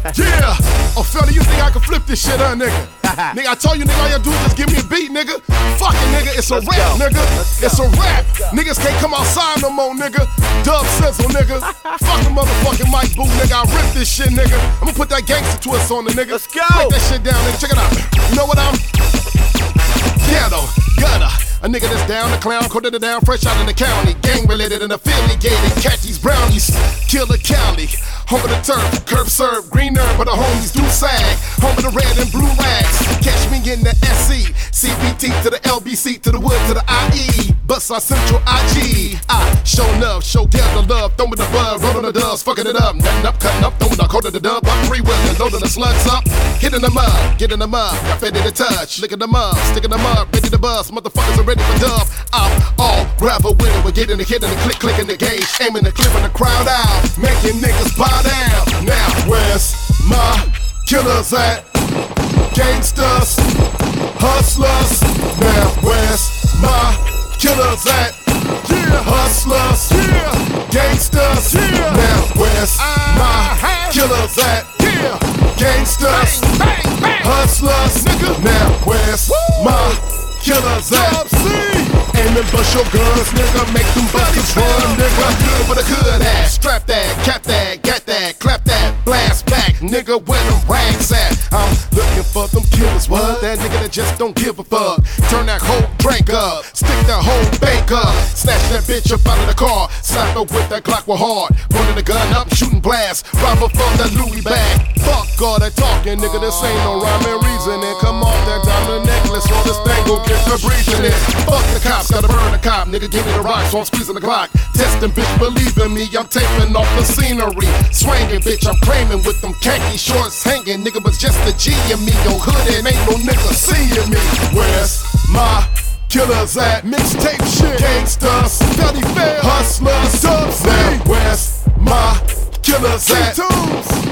Yeah, oh fella, you think I can flip this shit, nigga? Nigga, I told you, nigga, all you do is just give me a beat, nigga. Fuck it, nigga, it's a rap, nigga. It's a rap. Niggas can't come outside no more, nigga. Dub sizzle, nigga. Fucking motherfucking Mike Boo, nigga. I rip this shit, nigga. I'm gonna put that gangster twist on the nigga. Let's go. Break that shit down, nigga. Check it out. You know what I'm? Ghetto, gutter. A nigga that's down the clown, coded it down, fresh out in the county. Gang related and affiliated, catch these brownies. Killer Cali, home of the turf, curb serve, green herb, but the homies do sag. Home of the red and blue rags. Catch me in the SC, CPT to the LBC, to the wood, to the IE. Bust on Central IG. I show love, show gather love, throw me the bud, rolling the dubs, fucking it up, nutting up, cutting up, throwing the code of the dub, I'm free-wheeling, loading the slugs up, hitting them up, getting them up, got ready to touch, licking them up, sticking them up, ready to bust, motherfuckers are ready for dub. I'm all gravel with it, we're getting the hit and the click, clicking the gauge, aiming and clearing the crowd out, making niggas bow down. Now, where's my killers at? Gangsters, hustlers. Now, where's my killers at? Yeah, hustlers, yeah, gangsters. Yeah. Now, where's my killers at? Yeah, gangsters, hustlers. Nigga. Now, where's my killers at? Aim and bust your guns, nigga. Make them busters run, nigga. Good with a hood hat. Strap that, cap that, got that, clap that, blast back, nigga. Where them rags at? I'm looking for them killers. What? That nigga that just don't give a fuck. Turn that whole drink up, stick that whole bank up, snatch that bitch up out of the car, slap her with that Glock with hard, running the gun up, shooting blast, rob her from that Louis bag. Fuck all that talking, nigga. This ain't no rhyme and reasoning. Come off that diamond necklace, or this thing gon' get the breathing in. Fuck the cops, gotta burn the cop, nigga. Give me the rock, so I'm squeezing the Glock. Testing, bitch, believe in me. I'm taping off the scenery, swinging, bitch. I'm claiming with them khaki shorts hanging, nigga. But just a G in me, yo hood and ain't no nigga seeing me. Where's my killers at? Mixtape shit, gangsters, Duddy Fair, hustlers, Dub C. Where's my killers at?